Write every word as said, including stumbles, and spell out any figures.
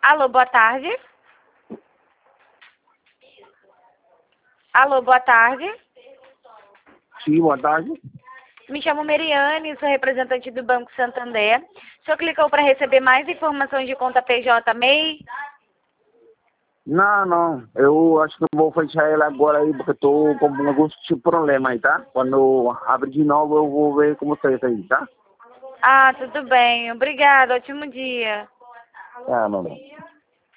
Alô, boa tarde. Alô, boa tarde. Sim, boa tarde. Me chamo Meriane, sou representante do Banco Santander. O senhor clicou para receber mais informações de conta P J M E I? Não, não. Eu acho que eu vou fechar ela agora aí, porque eu tô com alguns tipo de problema aí, tá? Quando eu abrir de novo, eu vou ver como tá isso aí, tá? Ah, tudo bem. Obrigada. Ótimo dia. Ah, não, não.